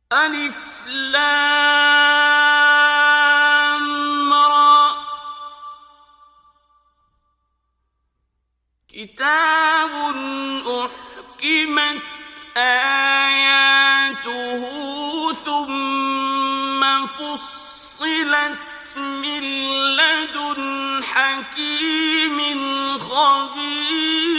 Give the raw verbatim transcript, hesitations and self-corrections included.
ألف لام را. كتاب أحكمت آياته ثم فصلت من لدن حكيم خبير.